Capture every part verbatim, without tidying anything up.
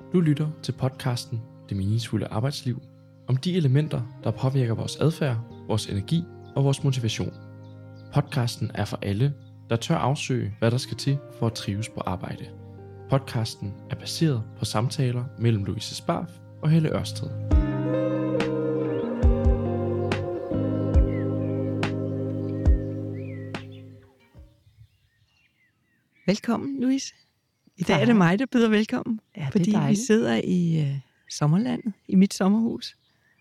Du lytter til podcasten Det meningsfulde arbejdsliv, om de elementer, der påvirker vores adfærd, vores energi og vores motivation. Podcasten er for alle, der tør afsøge, hvad der skal til for at trives på arbejde. Podcasten er baseret på samtaler mellem Louise Sparf og Helle Ørsted. Velkommen, Louise. I dag er det mig, der byder velkommen, ja, fordi vi sidder i uh, sommerlandet, i mit sommerhus.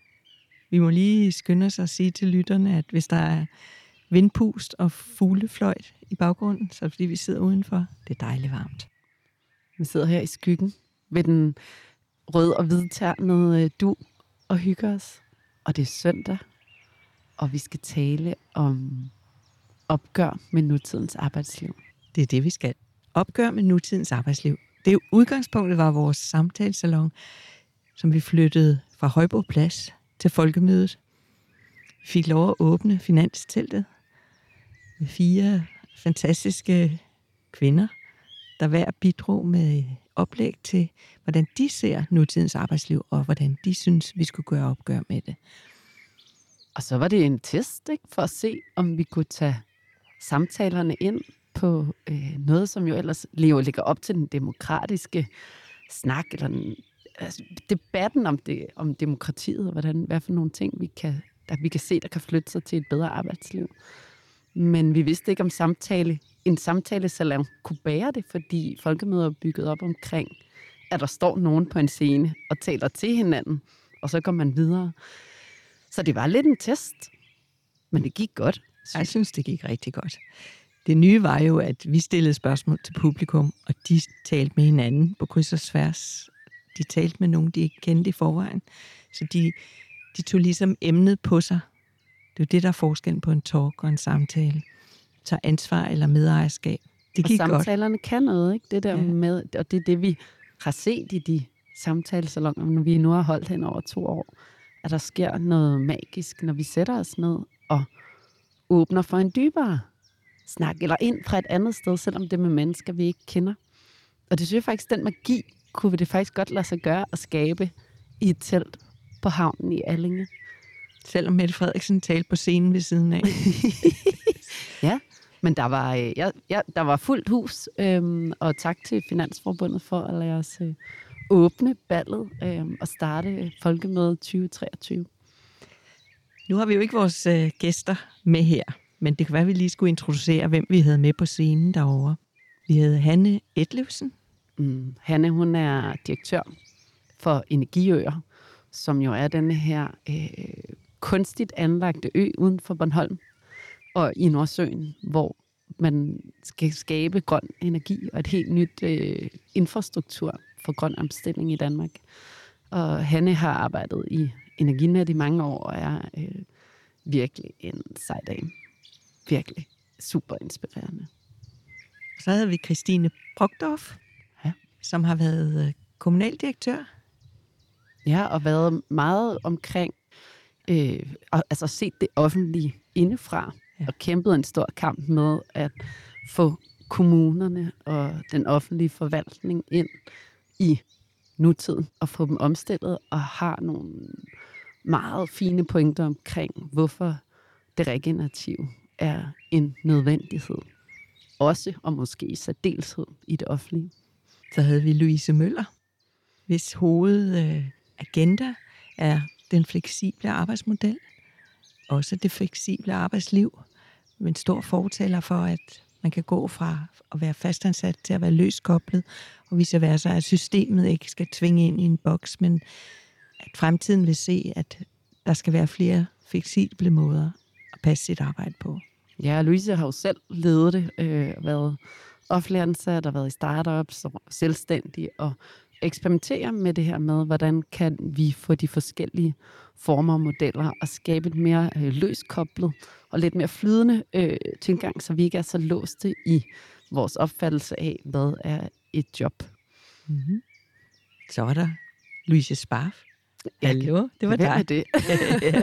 Vi må lige skynde os at sige til lytterne, at hvis der er vindpust og fuglefløjt i baggrunden, så er det fordi, vi sidder udenfor. Det er dejligt varmt. Vi sidder her i skyggen ved den røde og hvide ternede du og hygger os. Og det er søndag, og vi skal tale om opgør med nutidens arbejdsliv. Det er det, vi skal. Opgør med nutidens arbejdsliv. Det er jo udgangspunktet var vores samtalesalon, som vi flyttede fra Højbro Plads til Folkemødet. Vi fik lov at åbne finansteltet med fire fantastiske kvinder, der hver bidrog med oplæg til, hvordan de ser nutidens arbejdsliv, og hvordan de synes, vi skulle gøre opgør med det. Og så var det en test, ikke, for at se, om vi kunne tage samtalerne ind på øh, noget, som jo ellers lever, ligger op til den demokratiske snak, eller den, altså, debatten om, det, om demokratiet, og hvordan, hvad for nogle ting, vi kan, der, vi kan se, der kan flytte sig til et bedre arbejdsliv. Men vi vidste ikke, om samtale, en samtalesalon kunne bære det, fordi folkemøder er bygget op omkring, at der står nogen på en scene og taler til hinanden, og så går man videre. Så det var lidt en test, men det gik godt. Jeg synes, det gik rigtig godt. Det nye var jo, at vi stillede spørgsmål til publikum, og de talte med hinanden på kryds og tværs. De talte med nogen, de ikke kendte i forvejen. Så de, de tog ligesom emnet på sig. Det er jo det, der er forskellen på en talk og en samtale. Tager ansvar eller medejerskab. Det gik og godt. Samtalerne kan noget, ikke? Det der ja. med, og det er det, vi har set i de samtalesaloner, når vi nu har holdt hen over to år, at der sker noget magisk, når vi sætter os ned og åbner for en dybere snak, eller ind fra et andet sted, selvom det er med mennesker, vi ikke kender. Og det synes jeg faktisk, den magi kunne vi det faktisk godt lade sig gøre at skabe i et telt på havnen i Allinge. Selvom Mette Frederiksen talte på scenen ved siden af. Ja, men der var, ja, ja, der var fuldt hus, øhm, og tak til Finansforbundet for at lade os øh, åbne ballet øhm, og starte Folkemødet tyve treogtyve. Nu har vi jo ikke vores øh, gæster med her, men det kan være, at vi lige skulle introducere, hvem vi havde med på scenen derovre. Vi havde Hanne Etlevsen. Mm, Hanne, hun er direktør for Energiøer, som jo er denne her øh, kunstigt anlagte ø uden for Bornholm og i Nordsøen, hvor man skal skabe grøn energi og et helt nyt øh, infrastruktur for grøn omstilling i Danmark. Og Hanne har arbejdet i Energinet i mange år og er øh, virkelig en sej dame. Virkelig super inspirerende. Så havde vi Christine Brogdorf, ja. som har været kommunaldirektør. Ja, og været meget omkring, øh, altså set det offentlige indefra, ja. og kæmpet en stor kamp med at få kommunerne og den offentlige forvaltning ind i nutiden, og få dem omstillet, og har nogle meget fine pointer omkring, hvorfor det regenerative er en nødvendighed. Også, og måske i særdeleshed, i det offentlige. Så havde vi Louise Møller, hvis hovedagenda er den fleksible arbejdsmodel. Også det fleksible arbejdsliv. Med en stor fortaler for, at man kan gå fra at være fastansat til at være løskoblet, og vice versa, at systemet ikke skal tvinge ind i en boks, men at fremtiden vil se, at der skal være flere fleksible måder at passe sit arbejde på. Ja, Louise har jo selv ledet det, øh, været offentlig ansat og været i startups og selvstændig og eksperimentere med det her med, hvordan kan vi få de forskellige former og modeller og skabe et mere øh, løskoblet og lidt mere flydende øh, tilgang, så vi ikke er så låste i vores opfattelse af, hvad er et job. Mm-hmm. Så var der Louise Sparf. Hallo, det var Hvem dig. Er det? ja.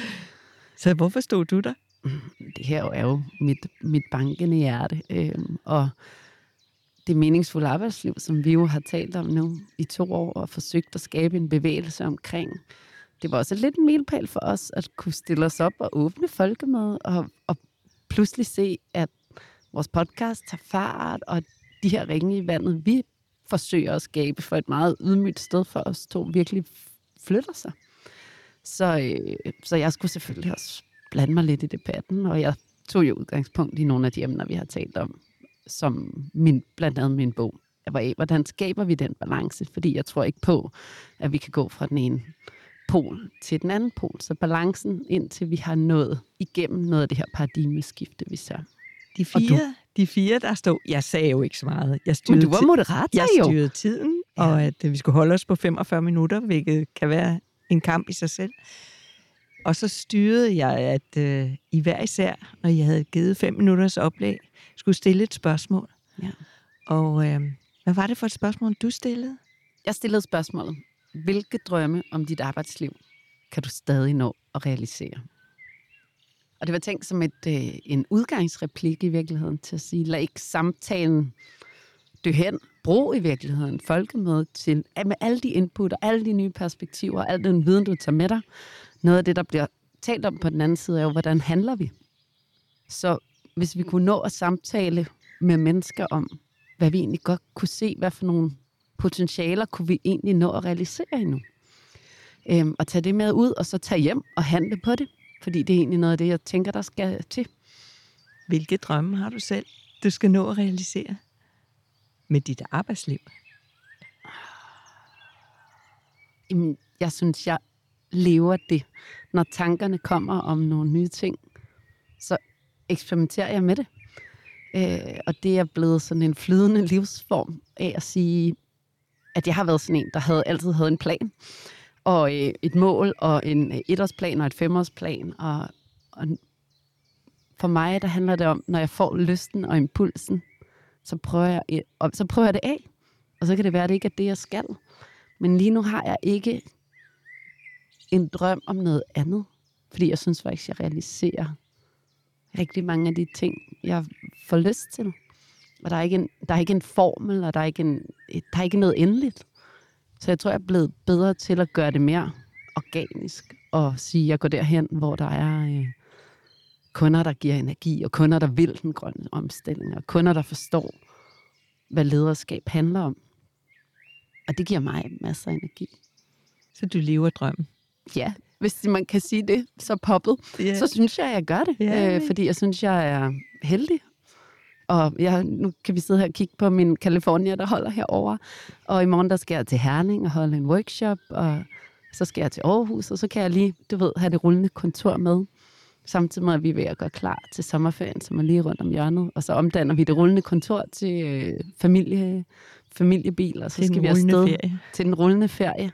Så hvorfor stod du der? Det her er jo mit, mit bankende hjerte, øhm, og det meningsfulde arbejdsliv, som vi jo har talt om nu i to år, og forsøgt at skabe en bevægelse omkring. Det var også lidt en milepæl for os, at kunne stille os op og åbne folkemøde, og, og pludselig se, at vores podcast tager fart, og de her ringe i vandet, vi forsøger at skabe for et meget ydmygt sted for os to, virkelig flytter sig. Så, øh, så jeg skulle selvfølgelig også blande mig lidt i debatten, og jeg tog jo udgangspunkt i nogle af de emner, vi har talt om, som min, blandt andet min bog. Jeg var af, hvordan skaber vi den balance? Fordi jeg tror ikke på, at vi kan gå fra den ene pol til den anden pol. Så balancen, indtil vi har nået igennem noget af det her paradigmeskifte, vi ser. De fire, de fire, der stod, jeg sagde jo ikke så meget. Jeg styrede, Men du var moderator jeg jo. styrede tiden, Ja. og at vi skulle holde os på femogfyrre minutter, hvilket kan være en kamp i sig selv. Og så styrede jeg, at øh, I hver især, når jeg havde givet fem minutters oplæg, skulle stille et spørgsmål. Ja. Og øh, hvad var det for et spørgsmål, du stillede? Jeg stillede spørgsmålet, hvilke drømme om dit arbejdsliv kan du stadig nå at realisere? Og det var tænkt som et, øh, en udgangsreplik i virkeligheden til at sige, lad ikke samtalen dø hen. Brug i virkeligheden folkemøde til, med alle de input og alle de nye perspektiver og al den viden, du tager med dig. Noget af det, der bliver talt om på den anden side, er jo, hvordan handler vi? Så hvis vi kunne nå at samtale med mennesker om, hvad vi egentlig godt kunne se, hvad for nogle potentialer kunne vi egentlig nå at realisere endnu. Øhm, og tage det med ud, og så tage hjem og handle på det. Fordi det er egentlig noget af det, jeg tænker, der skal til. Hvilke drømme har du selv, du skal nå at realisere med dit arbejdsliv? Jamen, jeg synes, jeg lever det. Når tankerne kommer om nogle nye ting, så eksperimenterer jeg med det. Øh, og det er blevet sådan en flydende livsform af at sige, at jeg har været sådan en, der havde, altid havde en plan. Og øh, et mål, og en etårsplan, og et femårsplan. Og, og for mig, der handler det om, når jeg får lysten og impulsen, så prøver jeg, og så prøver jeg det af. Og så kan det være, at det ikke er det, jeg skal. Men lige nu har jeg ikke en drøm om noget andet. Fordi jeg synes faktisk, jeg realiserer rigtig mange af de ting, jeg får lyst til. Og der er ikke en, der er ikke en formel, og der er ikke, en, der er ikke noget endeligt. Så jeg tror, jeg er blevet bedre til at gøre det mere organisk. Og sige, at jeg går derhen, hvor der er øh, kunder, der giver energi, og kunder, der vil den grønne omstilling, og kunder, der forstår, hvad lederskab handler om. Og det giver mig masser af energi. Så du lever drømmen? Ja, hvis man kan sige det så poppet, yeah. så synes jeg, at jeg gør det. Yeah. Øh, fordi jeg synes, jeg er heldig. Og jeg, nu kan vi sidde her og kigge på min California, der holder herover. Og i morgen, der skal jeg til Herning og holde en workshop. Og så skal jeg til Aarhus, og så kan jeg lige, du ved, have det rullende kontor med. Samtidig med, at vi er ved at gøre klar til sommerferien, som er lige rundt om hjørnet. Og så omdanner vi det rullende kontor til øh, familie, familiebil, og så til skal vi afsted ferie. til den rullende ferie.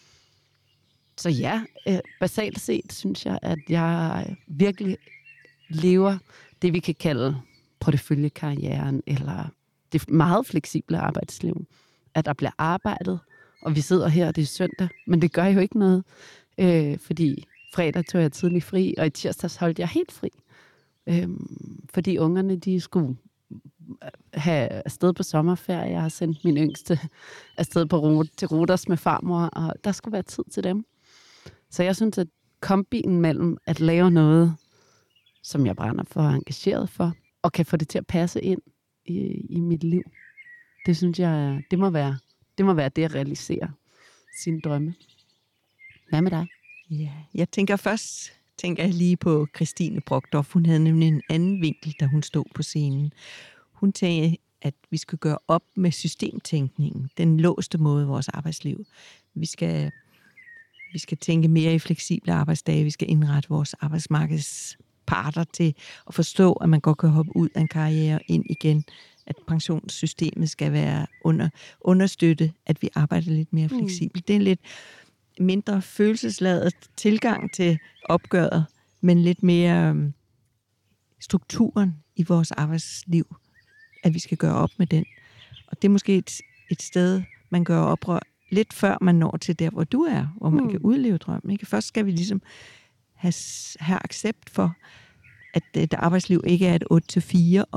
Så ja, øh, basalt set synes jeg, at jeg virkelig lever det, vi kan kalde porteføljekarrieren, eller det meget fleksible arbejdsliv. At der bliver arbejdet, og vi sidder her, og det er søndag, men det gør jo ikke noget, øh, fordi fredag tog jeg tidlig fri, og i tirsdags holdt jeg helt fri. Øh, fordi ungerne, de skulle have afsted på sommerferie. Jeg har sendt min yngste afsted på rute, til Ruders med farmor, og der skulle være tid til dem. Så jeg synes, at kombinen mellem at lave noget, som jeg brænder for og engageret for, og kan få det til at passe ind i, i mit liv, det synes jeg, det må være det, må være det at realisere sine drømme. Hvad med dig? Ja, jeg tænker først, tænker jeg lige på Christine Brogdorf. Hun havde nemlig en anden vinkel, da hun stod på scenen. Hun tænkte, at vi skal gøre op med systemtænkningen, den låste måde i vores arbejdsliv. Vi skal, vi skal tænke mere i fleksible arbejdsdage, vi skal indrette vores arbejdsmarkedsparter til at forstå, at man godt kan hoppe ud af en karriere ind igen, at pensionssystemet skal være under, understøtte, at vi arbejder lidt mere fleksibelt. Mm. Det er en lidt mindre følelsesladet tilgang til opgøret, men lidt mere um, strukturen i vores arbejdsliv, at vi skal gøre op med den. Og det er måske et, et sted, man gør oprør lidt før man når til der, hvor du er, hvor man mm. kan udleve drømmen. Ikke? Først skal vi ligesom have, have accept for, at et arbejdsliv ikke er et otte til fire, og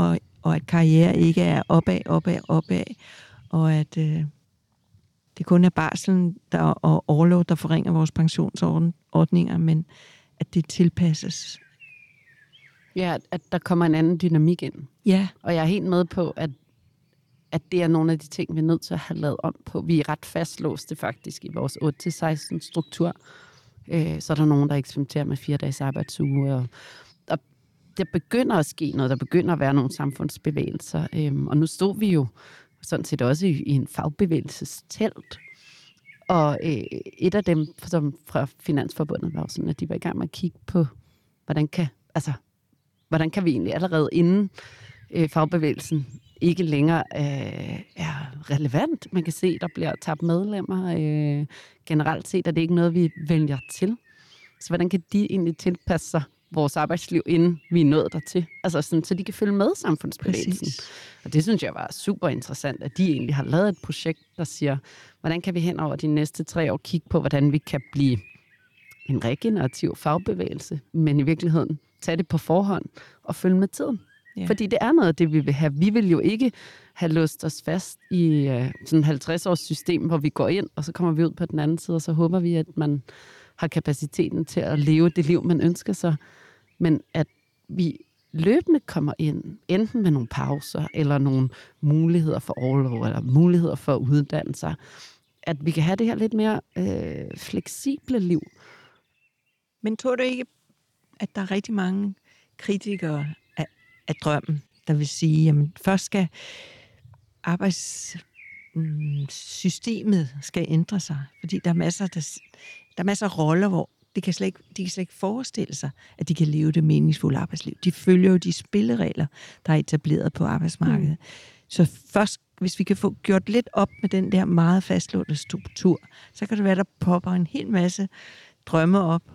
og at karriere ikke er opad, opad, opad, og at øh, det kun er barslen der, og overlov, der forringer vores pensionsordninger, men at det tilpasses. Ja, at der kommer en anden dynamik ind. Ja. Og jeg er helt med på, at, at det er nogle af de ting, vi er nødt til at have lavet om på. Vi er ret fastlåste faktisk i vores otte til seksten struktur. Øh, så er der nogen, der eksperimenterer med fire dages arbejdsuge, og der, der begynder at ske noget. Der begynder at være nogle samfundsbevægelser. Øh, og nu stod vi jo sådan set også i, i en fagbevægelsestelt. Og øh, et af dem som fra Finansforbundet var jo sådan, at de var i gang med at kigge på, hvordan kan, altså, hvordan kan vi egentlig allerede inden øh, fagbevægelsen ikke længere øh, er relevant. Man kan se, der bliver tabt medlemmer. Øh, generelt set er det ikke noget, vi vælger til. Så hvordan kan de egentlig tilpasse sig vores arbejdsliv, inden vi er nået dertil? Altså sådan, så de kan følge med samfundsbevægelsen. Præcis. Og det synes jeg var super interessant, at de egentlig har lavet et projekt, der siger, hvordan kan vi hen over de næste tre år kigge på, hvordan vi kan blive en regenerativ fagbevægelse, men i virkeligheden tage det på forhånd og følge med tiden. Yeah. Fordi det er noget af det, vi vil have. Vi vil jo ikke have låst os fast i uh, sådan et halvtreds års system, hvor vi går ind, og så kommer vi ud på den anden side, og så håber vi, at man har kapaciteten til at leve det liv, man ønsker sig. Men at vi løbende kommer ind, enten med nogle pauser, eller nogle muligheder for overlov, eller muligheder for at uddanne sig. At vi kan have det her lidt mere øh, fleksible liv. Men tror du ikke, at der er rigtig mange kritikere af, af drømmen, der vil sige, jamen først skal arbejdssystemet skal ændre sig, fordi der er masser, der, der er masser af roller, hvor de kan, slet ikke, de kan slet ikke forestille sig, at de kan leve det meningsfulde arbejdsliv. De følger jo de spilleregler, der er etableret på arbejdsmarkedet. Mm. Så først, hvis vi kan få gjort lidt op med den der meget fastlåste struktur, så kan det være, der popper en hel masse drømme op,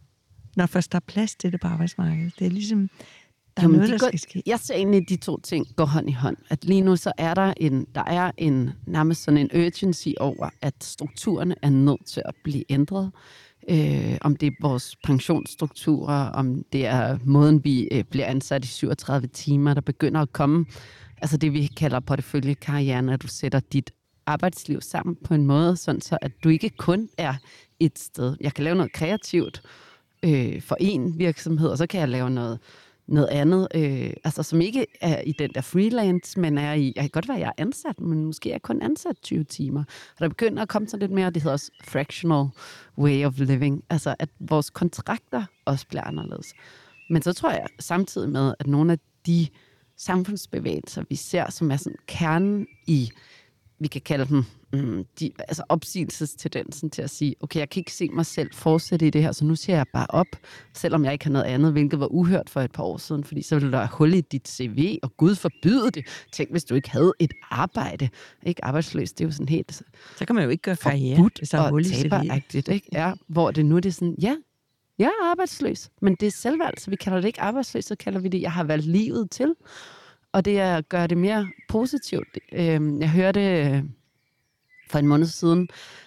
når først der er plads til det på arbejdsmarkedet. Det er ligesom, der Jamen, er noget, de der går, skal ske. Jeg ser egentlig, at de to ting går hånd i hånd. At lige nu så er der en, der er en nærmest sådan en urgency over, at strukturerne er nødt til at blive ændret. Øh, om det er vores pensionsstrukturer, om det er måden, vi øh, bliver ansat i syvogtredive timer, der begynder at komme. Altså det, vi kalder porteføljekarrieren, at du sætter dit arbejdsliv sammen på en måde, sådan så at du ikke kun er et sted. Jeg kan lave noget kreativt øh, for en virksomhed, og så kan jeg lave noget, noget andet, øh, altså som ikke er i den der freelance, men er i, jeg kan godt være, at jeg er ansat, men måske er jeg kun ansat tyve timer. Og der begynder at komme så lidt mere, det hedder også fractional way of living, altså at vores kontrakter også bliver anderledes. Men så tror jeg samtidig med, at nogle af de samfundsbevægelser, vi ser, som er sådan kernen i, vi kan kalde dem, mm, de, altså opsigelsestendensen til at sige, okay, jeg kan ikke se mig selv fortsætte i det her, så nu siger jeg bare op, selvom jeg ikke har noget andet, hvilket var uhørt for et par år siden, fordi så ville der være hul i dit C V, og Gud forbyde det. Tænk, hvis du ikke havde et arbejde. Ikke arbejdsløs, det er jo sådan helt... Så kan man jo ikke gøre karriere, hvis der er hul i C V. Ikke? Ja, hvor det nu det er sådan, ja, jeg er arbejdsløs, men det er selvvalgt, så vi kalder det ikke arbejdsløs, så kalder vi det, jeg har valgt livet til. Og det er at gøre det mere positivt. Jeg hørte for en måned siden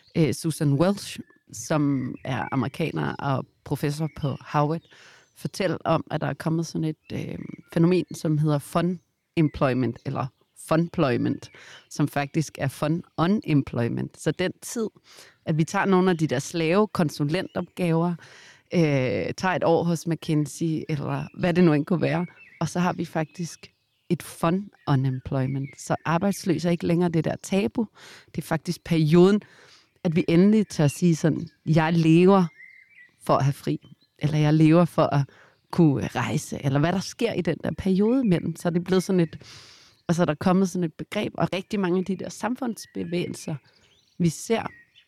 Susan Welch, som er amerikaner og professor på Harvard, fortælle om, at der er kommet sådan et øh, fænomen, som hedder fun employment, eller funployment, som faktisk er fun unemployment. Så den tid, at vi tager nogle af de der slave konsulentopgaver, øh, tager et år hos McKinsey, eller hvad det nu end kunne være, og så har vi faktisk et fun unemployment. Så arbejdsløs er ikke længere det der tabu. Det er faktisk perioden, at vi endelig tør sige sådan, jeg lever for at have fri, eller jeg lever for at kunne rejse, eller hvad der sker i den der periode imellem. Så er det blevet sådan et, altså der er kommet sådan et begreb, og rigtig mange af de der samfundsbevægelser, vi ser,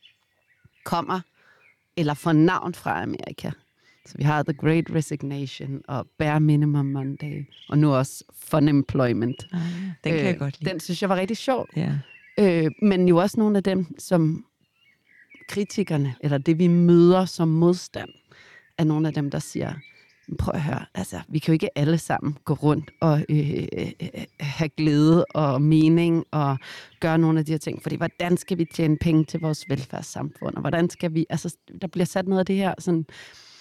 kommer, eller får navn fra Amerika. Så vi har The Great Resignation og Bare Minimum Monday, og nu også Fun Employment. Ah, ja. Den kan øh, jeg godt lide. Den synes jeg var rigtig sjov. Ja. Øh, men jo også nogle af dem, som kritikerne, eller det vi møder som modstand, er nogle af dem, der siger, prøv at høre, altså, vi kan jo ikke alle sammen gå rundt og øh, øh, have glæde og mening og gøre nogle af de her ting, fordi hvordan skal vi tjene penge til vores velfærdssamfund, og hvordan skal vi, altså, der bliver sat noget af det her sådan,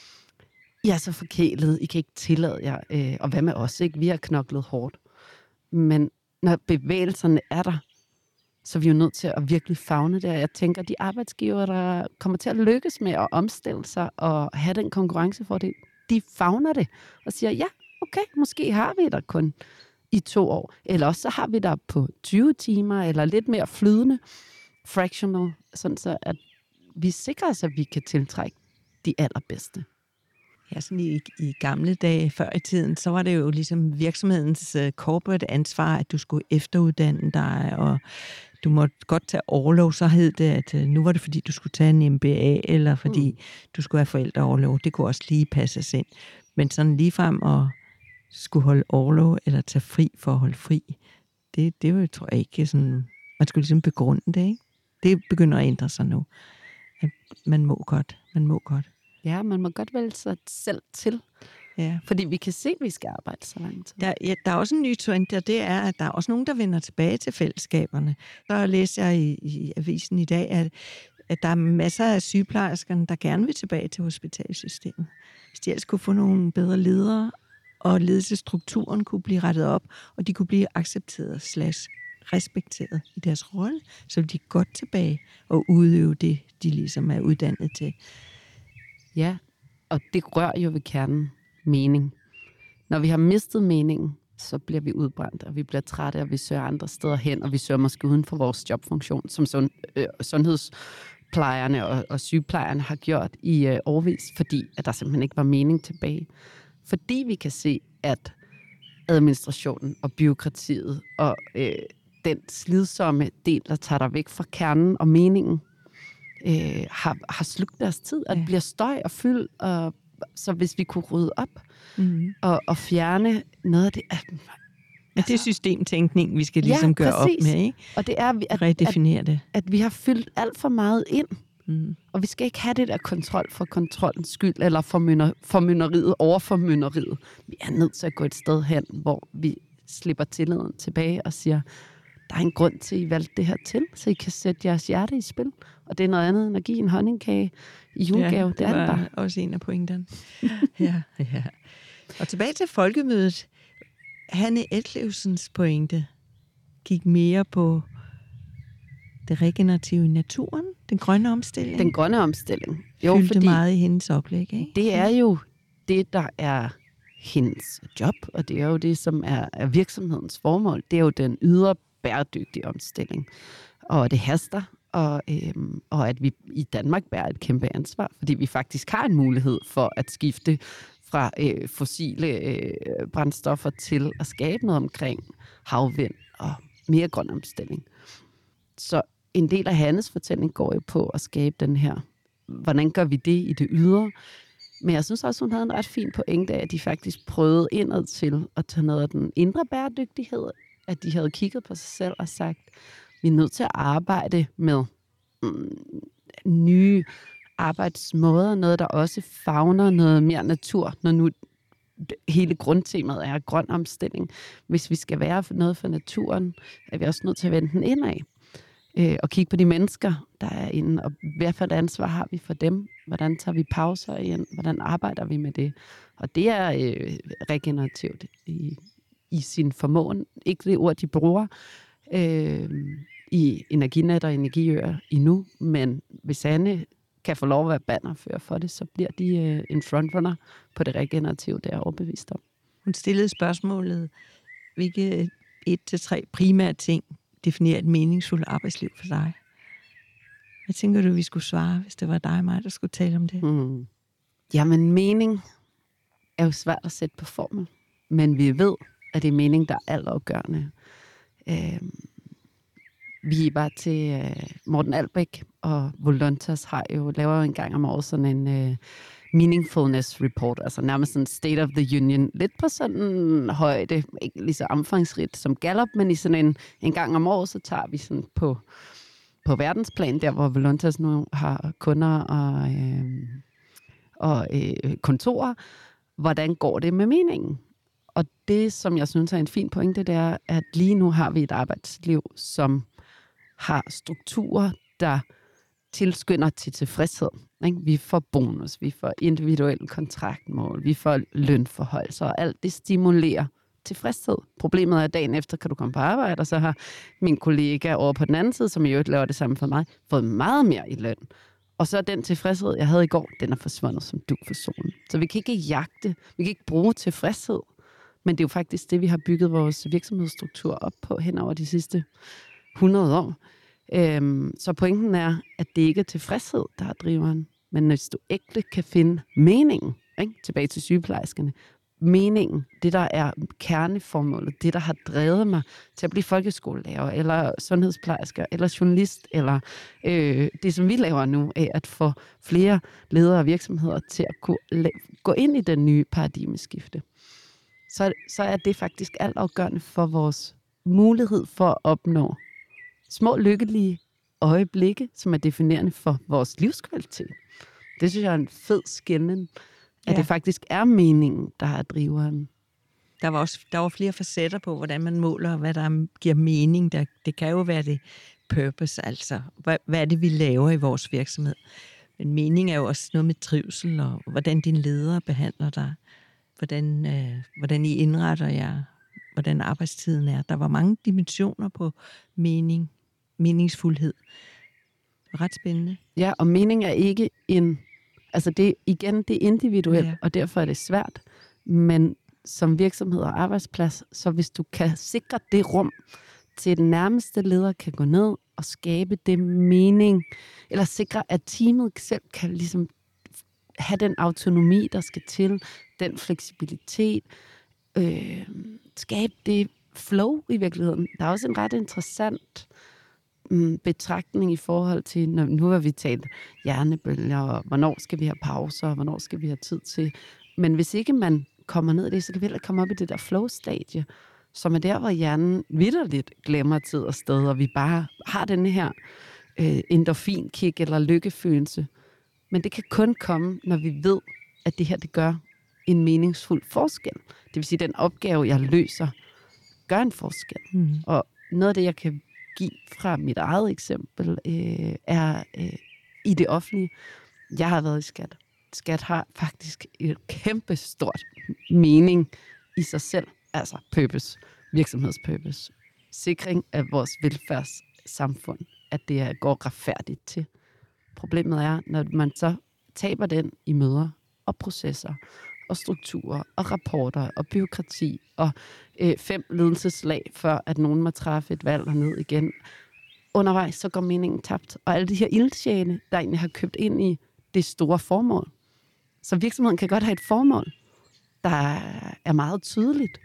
I er så forkælet, I kan ikke tillade jer, øh, og hvad med os, ikke? Vi har knoklet hårdt. Men når bevægelserne er der, så er vi jo nødt til at virkelig favne det. Jeg tænker, de arbejdsgiver, der kommer til at lykkes med at omstille sig og have den konkurrencefordel, de favner det og siger, ja, okay, måske har vi der kun i to år. Eller også så har vi der på tyve timer, eller lidt mere flydende, fractional, sådan så at vi sikrer os, at vi kan tiltrække de allerbedste. Ja, sådan i, i gamle dage, før i tiden, så var det jo ligesom virksomhedens uh, corporate ansvar, at du skulle efteruddanne dig, og du måtte godt tage orlov, så hed det, at uh, nu var det, fordi du skulle tage en M B A, eller fordi mm. du skulle have forældreorlov. Det kunne også lige passes ind. Men sådan ligefrem at skulle holde orlov, eller tage fri for at holde fri, det, det var, tror jeg ikke sådan, man skulle ligesom begrunde det, ikke? Det begynder at ændre sig nu. At man må godt, man må godt. Ja, man må godt vælge sig selv til. Ja. Fordi vi kan se, at vi skal arbejde så lang tid. Der, ja, der er også en ny trend, og det er, at der er også nogen, der vender tilbage til fællesskaberne. Så læser jeg i, i avisen i dag, at, at der er masser af sygeplejerskerne, der gerne vil tilbage til hospitalsystemet. Hvis de ellers kunne få nogle bedre ledere, og ledelsesstrukturen kunne blive rettet op, og de kunne blive accepteret slash respekteret i deres rolle, så vil de godt tilbage og udøve det, de ligesom er uddannet til. Ja, og det rører jo ved kernen mening. Når vi har mistet meningen, så bliver vi udbrændt, og vi bliver trætte, og vi søger andre steder hen, og vi søger måske uden for vores jobfunktion, som sund, øh, sundhedsplejerne og, og sygeplejernes har gjort i øh, årevis, fordi at der simpelthen ikke var mening tilbage. Fordi vi kan se, at administrationen og byråkratiet og øh, den slidsomme del, der tager dig væk fra kernen og meningen, øh, har, har slugt deres tid, og det bliver støj og fyld. Og, så hvis vi kunne rydde op mm-hmm. og, og fjerne noget af det... At, altså, det er systemtænkning, vi skal ligesom ja, gøre præcis. op med, ikke? Og det er, at, redefinere at, det. At vi har fyldt alt for meget ind. Mm. Og vi skal ikke have det der kontrol for kontrollens skyld, eller formynderiet, overformynderiet. Vi er nødt til at gå et sted hen, hvor vi slipper tilliden tilbage og siger, der er en grund til, at I valgte det her til, så I kan sætte jeres hjerte i spil. Og det er noget andet end at give en honningkage i julegave. Ja, det, det er det bare. Også en af pointerne. ja, ja. Og tilbage til folkemødet. Hanne Etlevsens pointe gik mere på det regenerative i naturen, den grønne omstilling. Den grønne omstilling. Jo, fyldte fordi meget i hendes oplæg, ikke? Det er jo det, der er hendes job, og det er jo det, som er, er virksomhedens formål. Det er jo den ydre bæredygtige omstilling. Og det haster, og, øhm, og at vi i Danmark bærer et kæmpe ansvar, fordi vi faktisk har en mulighed for at skifte fra øh, fossile øh, brændstoffer til at skabe noget omkring havvind og mere grøn omstilling. Så en del af Hannes fortælling går jo på at skabe den her, hvordan gør vi det i det ydre? Men jeg synes også, hun havde en ret fin pointe af, at de faktisk prøvede indad til at tage noget af den indre bæredygtighed, at de havde kigget på sig selv og sagt, vi er nødt til at arbejde med mm, nye arbejdsmåder, noget der også favner noget mere natur, når nu hele grundtemaet er grøn omstilling. Hvis vi skal være noget for naturen, er vi også nødt til at vende den indad. Øh, og kigge på de mennesker, der er inde, og hvad for et ansvar har vi for dem? Hvordan tager vi pauser igen? Hvordan arbejder vi med det? Og det er øh, regenerativt i, i sin formåen. Ikke det ord, de bruger øh, i Energinet og Energiøer endnu, men hvis Anne kan få lov at være bannerfører for det, så bliver de øh, en frontrunner på det regenerative, det er jeg overbevist om. Hun stillede spørgsmålet, hvilke et til tre primære ting definerer et meningsfuldt arbejdsliv for dig? Hvad tænker du, vi skulle svare, hvis det var dig og mig, der skulle tale om det? Hmm. Jamen, mening er jo svært at sætte på formel, men vi ved, at det er mening, der er altafgørende. Øh, vi var til øh, Morten Albæk, og Voluntas har jo, laver jo en gang om året sådan en øh, meaningfulness report, altså nærmest sådan State of the Union, lidt på sådan en højde, ikke lige så omfangsrigt som Gallup, men i sådan en, en gang om året, så tager vi sådan på, på verdensplan, der hvor Voluntas nu har kunder og, øh, og øh, kontorer, hvordan går det med meningen? Og det, som jeg synes er en fin pointe, det er, at lige nu har vi et arbejdsliv, som har strukturer, der tilskynder til tilfredshed. Ikke? Vi får bonus, vi får individuelle kontraktmål, vi får lønforhold, så alt det stimulerer tilfredshed. Problemet er, at dagen efter kan du komme på arbejde, og så har min kollega over på den anden side, som i øvrigt laver det samme for mig, fået meget mere i løn. Og så er den tilfredshed, jeg havde i går, den er forsvundet som dug for solen. Så vi kan ikke jagte, vi kan ikke bruge tilfredshed, men det er jo faktisk det, vi har bygget vores virksomhedsstruktur op på hen over de sidste hundrede år. Øhm, så pointen er, at det ikke er tilfredshed, der er driveren, men hvis du ægte kan finde meningen, ikke? Tilbage til sygeplejerskerne, meningen, det der er kerneformålet, det der har drevet mig til at blive folkeskolelærer, eller sundhedsplejersker, eller journalist, eller øh, det, som vi laver nu, er at få flere ledere og virksomheder til at kunne gå ind i den nye paradigmeskifte. Så, så er det faktisk altafgørende for vores mulighed for at opnå små lykkelige øjeblikke, som er definerende for vores livskvalitet. Det synes jeg er en fed skelnen, at ja. Det faktisk er meningen, der er driveren. Der var også der var flere facetter på, hvordan man måler, hvad der giver mening. Der, det kan jo være det purpose, altså. Hvad, hvad er det, vi laver i vores virksomhed? Men mening er jo også noget med trivsel, og hvordan dine ledere behandler dig. Hvordan, øh, hvordan I indretter jer. Hvordan arbejdstiden er. Der var mange dimensioner på mening, meningsfuldhed. Ret spændende. Ja, og mening er ikke en... Altså det, igen, det er individuelt, ja. Og derfor er det svært. Men som virksomhed og arbejdsplads, så hvis du kan sikre det rum, til den nærmeste leder kan gå ned og skabe det mening, eller sikre, at teamet selv kan ligesom have den autonomi, der skal til, den fleksibilitet, øh, skabe det flow i virkeligheden. Der er også en ret interessant betragtning i forhold til, når nu har vi talt hjernebølger, og hvornår skal vi have pauser, og hvornår skal vi have tid til. Men hvis ikke man kommer ned i det, så kan vi heller komme op i det der flow-stadie, som er der, hvor hjernen vitterligt glemmer tid og sted, og vi bare har den her øh, endorfinkick eller lykkefølelse. Men det kan kun komme, når vi ved, at det her, det gør en meningsfuld forskel. Det vil sige, at den opgave, jeg løser, gør en forskel. Mm. Og noget af det, jeg kan give fra mit eget eksempel, øh, er øh, i det offentlige. Jeg har været i skat. Skat har faktisk et kæmpe stort mening i sig selv. Altså purpose, virksomhedspurpose. Sikring af vores velfærdssamfund, at det går retfærdigt til. Problemet er, når man så taber den i møder og processer og strukturer og rapporter og byråkrati og øh, fem ledelseslag, før at nogen må træffe et valg og ned igen. Undervejs så går meningen tabt. Og alle de her ildsjæle, der egentlig har købt ind i det store formål. Så virksomheden kan godt have et formål, der er meget tydeligt.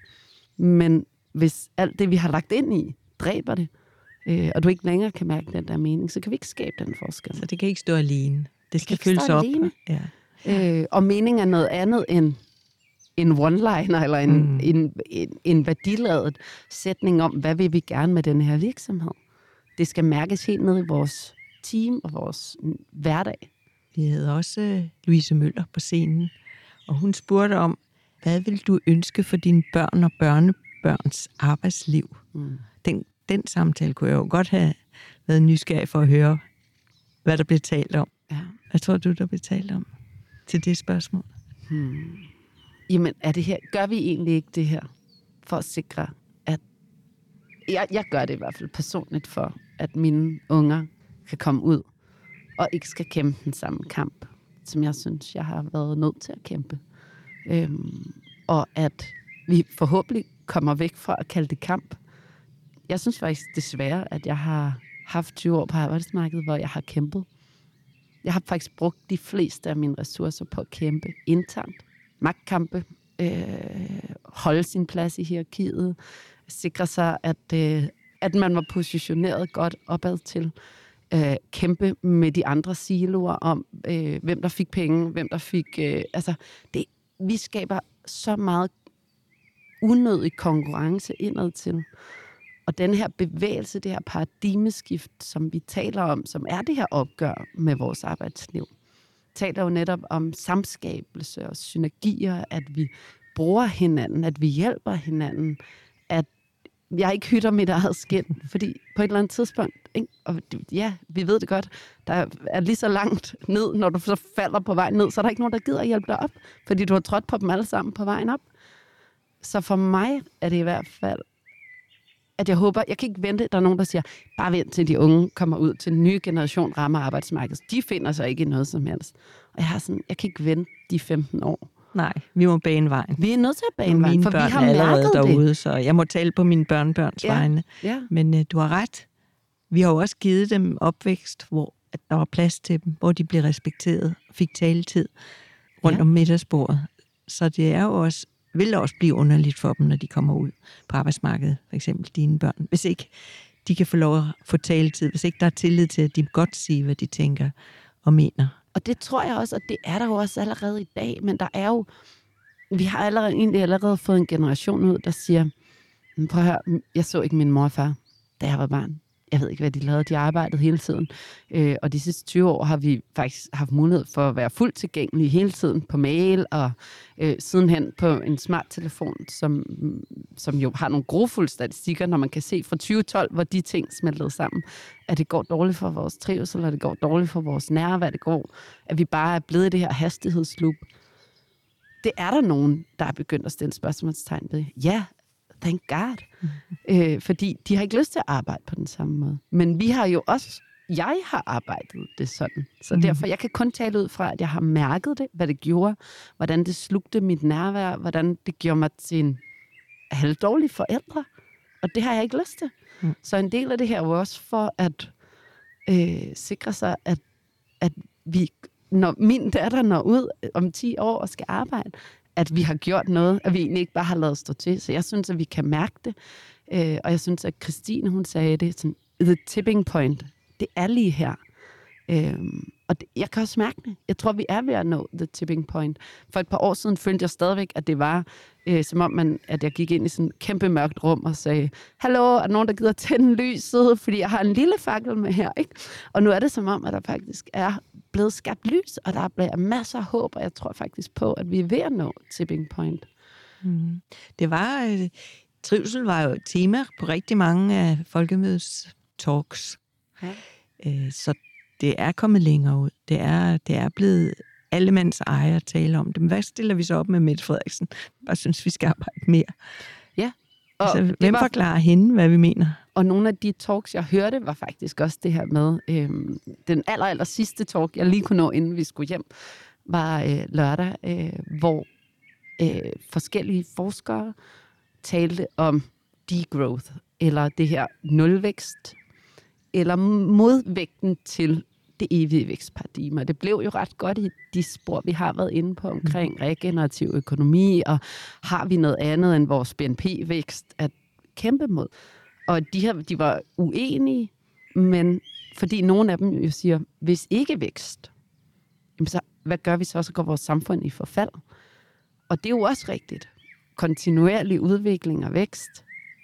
Men hvis alt det, vi har lagt ind i, dræber det, øh, og du ikke længere kan mærke den der mening, så kan vi ikke skabe den forskel. Så det kan ikke stå alene. Det skal fyldes op. Ja. Øh, og mening er noget andet end en one-liner eller en, mm. en, en, en værdiladet sætning om, hvad vil vi gerne med den her virksomhed. Det skal mærkes helt ned i vores team og vores hverdag. Vi havde også Louise Møller på scenen, og hun spurgte om, hvad vil du ønske for dine børn og børnebørns arbejdsliv? Mm. Den, den samtale kunne jeg jo godt have været nysgerrig for at høre, hvad der blev talt om. Ja. Hvad tror du, der blev talt om til det spørgsmål? Hmm. Jamen, er det her, gør vi egentlig ikke det her for at sikre, at... Jeg, jeg gør det i hvert fald personligt for, at mine unger kan komme ud og ikke skal kæmpe den samme kamp, som jeg synes, jeg har været nødt til at kæmpe. Øhm, og at vi forhåbentlig kommer væk fra at kalde det kamp. Jeg synes faktisk desværre, at jeg har haft tyve år på arbejdsmarkedet, hvor jeg har kæmpet. Jeg har faktisk brugt de fleste af mine ressourcer på at kæmpe internt. Magtkampe, øh, holde sin plads i hierarkiet, sikre sig, at, øh, at man var positioneret godt opad til, øh, kæmpe med de andre siloer om, øh, hvem der fik penge, hvem der fik... Øh, altså, det, vi skaber så meget unødig konkurrence indad til. Og den her bevægelse, det her paradigmeskift, som vi taler om, som er det her opgør med vores arbejdsliv, taler jo netop om samskabelse og synergier, at vi bruger hinanden, at vi hjælper hinanden, at jeg ikke hytter mit eget skind, fordi på et eller andet tidspunkt, ikke? Og ja, vi ved det godt, der er lige så langt ned, når du så falder på vej ned, så er der ikke nogen, der gider at hjælpe dig op, fordi du har trådt på dem alle sammen på vejen op. Så for mig er det i hvert fald, at jeg håber, jeg kan ikke vente, der er nogen, der siger, bare vent til de unge kommer ud til den nye generation rammer arbejdsmarkedet. De finder sig ikke i noget som helst. Og jeg har sådan, jeg kan ikke vente de femten år. Nej, vi må bane vejen. Vi er nødt til at bane vejen, for vi har mærket allerede derude, det. Så jeg må tale på mine børnebørns ja. vegne. Ja. Men uh, du har ret. Vi har jo også givet dem opvækst, hvor at der var plads til dem, hvor de blev respekteret, fik taletid rundt ja. om middagsbordet. Så det er jo også, vil også blive underligt for dem, når de kommer ud på arbejdsmarkedet, for eksempel dine børn. Hvis ikke de kan få lov at få taletid, hvis ikke der er tillid til, at de godt sige, hvad de tænker og mener. Og det tror jeg også, og det er der jo også allerede i dag, men der er jo, vi har allerede, egentlig allerede fået en generation ud, der siger, prøv at høre, jeg så ikke min mor og far, da jeg var barn. Jeg ved ikke, hvad de lavede. De arbejdede hele tiden. Øh, og de sidste tyve år har vi faktisk haft mulighed for at være fuldt tilgængelige hele tiden på mail og øh, sidenhen på en smarttelefon, som, som jo har nogle grofulde statistikker, når man kan se fra tyve tolv, hvor de ting smeltede sammen. At det går dårligt for vores trivsel, eller det går dårligt for vores nærvær, det går, at vi bare er blevet i det her hastighedsloop. Det er der nogen, der er begyndt at stille spørgsmålstegn ved. Ja, thank God. Mm-hmm. Øh, fordi de har ikke lyst til at arbejde på den samme måde. Men vi har jo også, jeg har arbejdet det sådan. Så mm-hmm. derfor, jeg kan kun tale ud fra, at jeg har mærket det, hvad det gjorde, hvordan det slugte mit nærvær, hvordan det gjorde mig til en halvdårlig forældre. Og det har jeg ikke lyst til. Mm. Så en del af det her er jo også for at øh, sikre sig, at, at vi, når min datter når ud om ti år og skal arbejde, at vi har gjort noget, at vi egentlig ikke bare har lavet stå til. Så jeg synes, at vi kan mærke det. Øh, og jeg synes, at Christine, hun sagde det, sådan, the tipping point, det er lige her. Øh, og det, jeg kan også mærke det. Jeg tror, vi er ved at nå the tipping point. For et par år siden følte jeg stadigvæk, at det var, øh, som om man, at jeg gik ind i sådan et kæmpe mørkt rum og sagde, hallo, er der nogen, der gider tænde lyset, fordi jeg har en lille fakkel med her, ikke? Og nu er det som om, at der faktisk er blevet skabt lys, og der bliver masser af håb, og jeg tror faktisk på, at vi er ved at nå tipping point. Mm. Det var, øh, trivsel var jo et tema på rigtig mange af folkemødets talks. Ja. Øh, så det er kommet længere ud. Det er, det er blevet allemands ejer at tale om det. Men hvad stiller vi så op med Mette Frederiksen? Jeg synes, vi skal arbejde mere. Ja. Og altså, hvem var... forklarer hende, hvad vi mener? Og nogle af de talks, jeg hørte, var faktisk også det her med, øhm, den aller, aller sidste talk, jeg lige kunne nå, inden vi skulle hjem, var øh, lørdag, øh, hvor øh, forskellige forskere talte om degrowth, eller det her nulvækst, eller modvægten til det evige vækstparadigme. Det blev jo ret godt i de spor, vi har været inde på omkring regenerativ økonomi, og har vi noget andet end vores B N P-vækst at kæmpe mod. Og de her, de var uenige, men fordi nogle af dem jo siger, hvis ikke vækst, så hvad gør vi så? Så går vores samfund i forfald. Og det er jo også rigtigt. Kontinuerlig udvikling og vækst.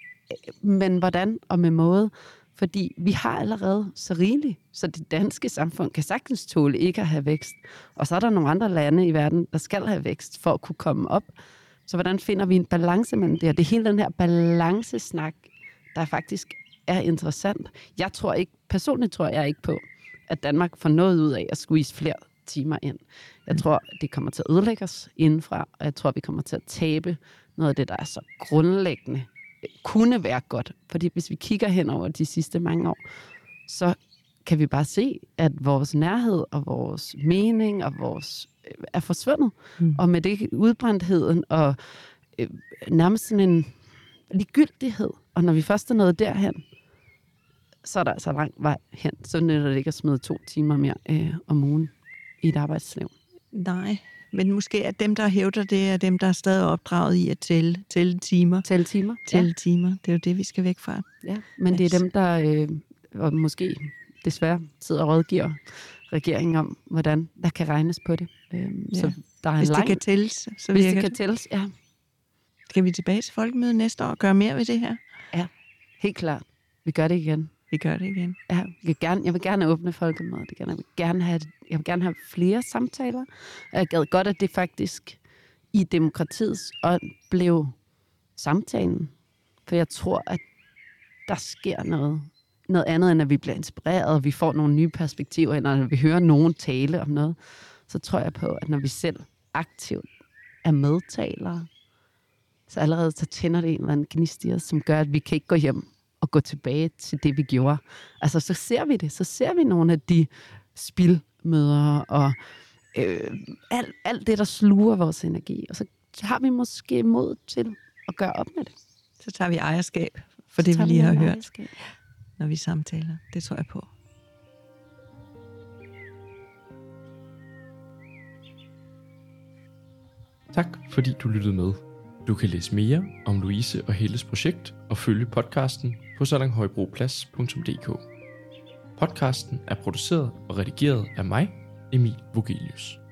Men hvordan og med måde? Fordi vi har allerede så rigeligt, så det danske samfund kan sagtens tåle ikke at have vækst. Og så er der nogle andre lande i verden, der skal have vækst for at kunne komme op. Så hvordan finder vi en balance mellem det? Og det er hele den her balancesnak, der faktisk er interessant. Jeg tror ikke, personligt tror jeg ikke på, at Danmark får noget ud af at squeeze flere timer ind. Jeg tror, det kommer til at ødelægge os indenfra, og jeg tror, vi kommer til at tabe noget af det, der er så grundlæggende kunne være godt. Fordi hvis vi kigger hen over de sidste mange år, så kan vi bare se, at vores nærhed og vores mening og vores øh, er forsvundet. Mm. Og med det udbrændtheden og øh, nærmest sådan en ligegyldighed. Og når vi først er nået derhen, så er der altså lang vej hen. Så nytter det ikke at smide to timer mere øh, om ugen i et arbejdsliv. Nej, men måske er dem, der hævder det, er dem, der er stadig opdraget i at tælle, tælle timer. Tælle timer? Tælle ja. timer. Det er jo det, vi skal væk fra. Ja, men yes. Det er dem, der øh, og måske desværre sidder og rådgiver regeringen om, hvordan der kan regnes på det. Øh, ja. Så der er Hvis en lang... det kan tælles, så Hvis virker det kan det. tælles, ja. Skal vi tilbage til folkemødet næste år og gøre mere ved det her? Ja, helt klart. Vi gør det igen. Vi gør det igen. Ja, jeg vil gerne, jeg vil gerne åbne folkemødet. Jeg vil gerne have, jeg vil gerne have flere samtaler. Jeg gad godt, at det faktisk i demokratiets ånd blev samtalen. For jeg tror, at der sker noget. Noget andet, end at vi bliver inspireret, og vi får nogle nye perspektiver, eller når vi hører nogen tale om noget. Så tror jeg på, at når vi selv aktivt er medtalere, Så allerede så tænder det en eller anden gnist i os, som gør, at vi kan ikke gå hjem og gå tilbage til det, vi gjorde. Altså, så ser vi det. Så ser vi nogle af de spildmøder og øh, alt, alt det, der sluger vores energi. Og så har vi måske mod til at gøre op med det. Så tager vi ejerskab for det, vi lige har hørt, ejerskab. når vi samtaler. Det tror jeg på. Tak fordi du lyttede med. Du kan læse mere om Louise og Helles projekt og følge podcasten på sallinghøjbroplads punktum d k. Podcasten er produceret og redigeret af mig, Emil Vogelius.